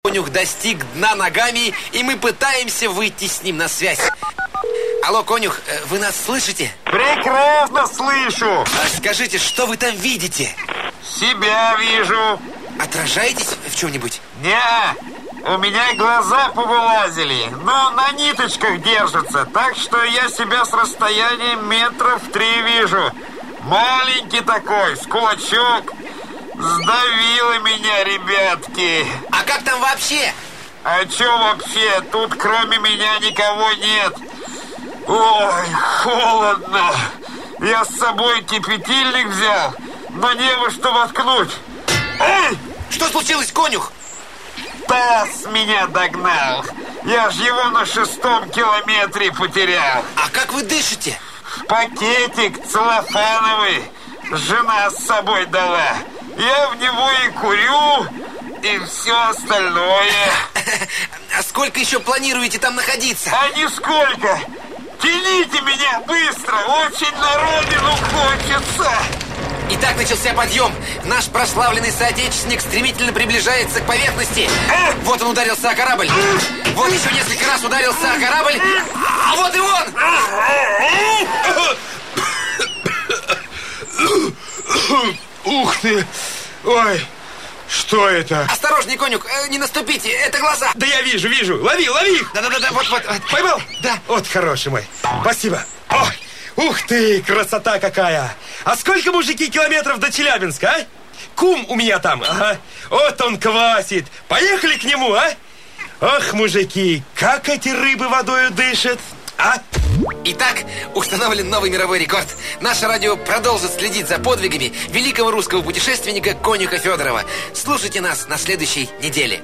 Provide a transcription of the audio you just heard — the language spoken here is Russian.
Конюх достиг дна ногами, и мы пытаемся выйти с ним на связь. Алло, Конюх, вы нас слышите? Прекрасно слышу. Скажите, что вы там видите? Себя вижу. Отражаетесь в чем-нибудь? Не, у меня глаза повылазили, но на ниточках держатся, так что я себя с расстоянием метров 3 вижу. Маленький такой, с кулачок. Сдавило меня, ребятки. А как там вообще? А чё вообще? Тут кроме меня никого нет. Ой, холодно. Я с собой кипятильник взял, но не во что воткнуть. Эй! Что случилось, Конюх? Таз меня догнал. Я ж его на 6-м километре потерял. А как вы дышите? Пакетик целлофановый жена с собой дала. Я в него и курю, и все остальное. А сколько еще планируете там находиться? А нисколько. Тяните меня быстро, очень на родину хочется. Итак, начался подъем. Наш прославленный соотечественник стремительно приближается к поверхности. Вот он ударился о корабль. Вот еще несколько раз ударился о корабль. А вот и он! Ух ты! Ой, что это? Осторожней, Конюх, не наступите, это глаза. Да я вижу, лови их. Да, вот. Поймал? Да. Вот хороший мой, спасибо. Ой, ух ты, красота какая. А сколько, мужики, километров до Челябинска, а? Кум у меня там, ага. Вот он квасит. Поехали к нему, а? Ох, мужики, как эти рыбы водою дышат, а? Итак, установлен новый мировой рекорд. Наше радио продолжит следить за подвигами великого русского путешественника Конюха Федорова. Слушайте нас на следующей неделе.